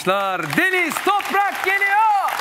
alkışlar. Deniz Toprak geliyor.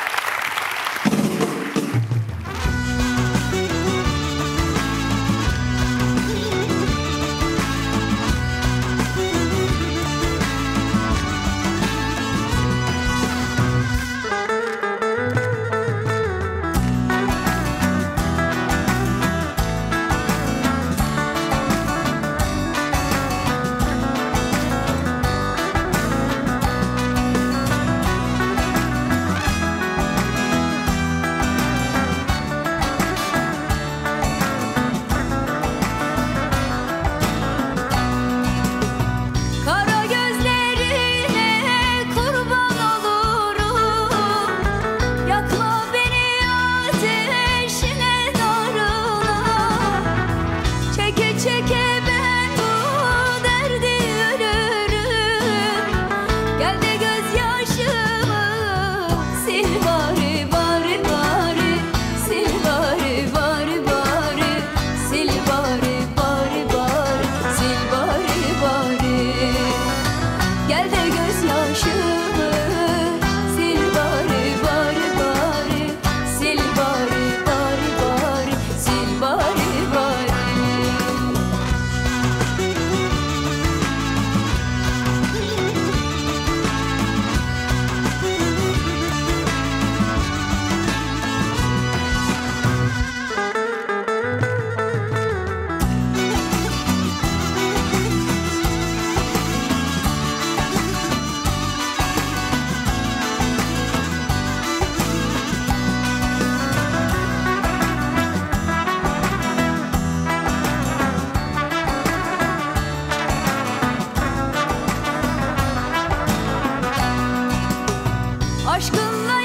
Aşkınla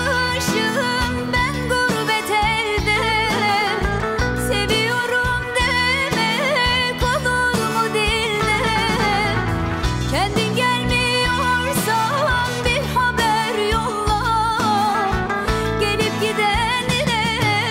yanmışım ben gurbet elde, seviyorum demek olur mu dilde? Kendin gelmiyorsan bir haber yolla, gelip gidenine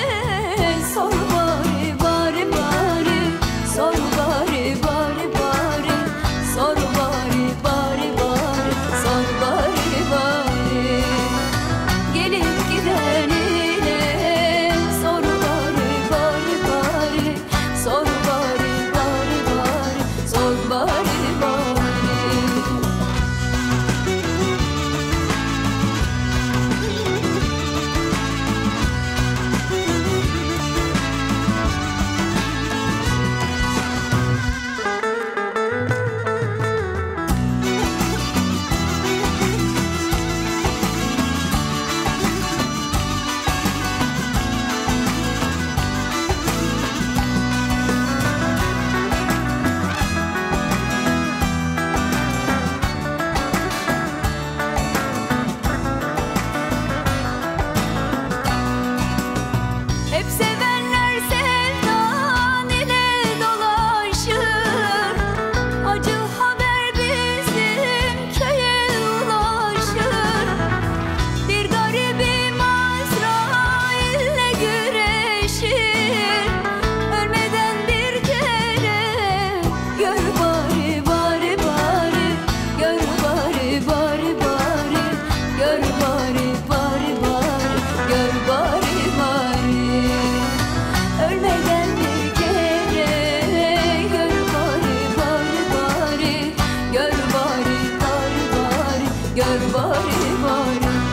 sor bari bari bari, sor bari bari bari, sor bari bari bari, sor bari bari. Gelip gidenine sor bari bari bari, sor bari bari bari, sor bari bari. Hep sevenler sevdan ile dolaşır, acı haber bizim köye ulaşır. Bir garibim Azrail'le güreşir, ölmeden bir kere gör bari bari bari, gör bari bari bari, gör bari bari bari, gör bari bari. Ölmeden bir kere gör bari bari bari, gör bari bari bari, gör bari bari.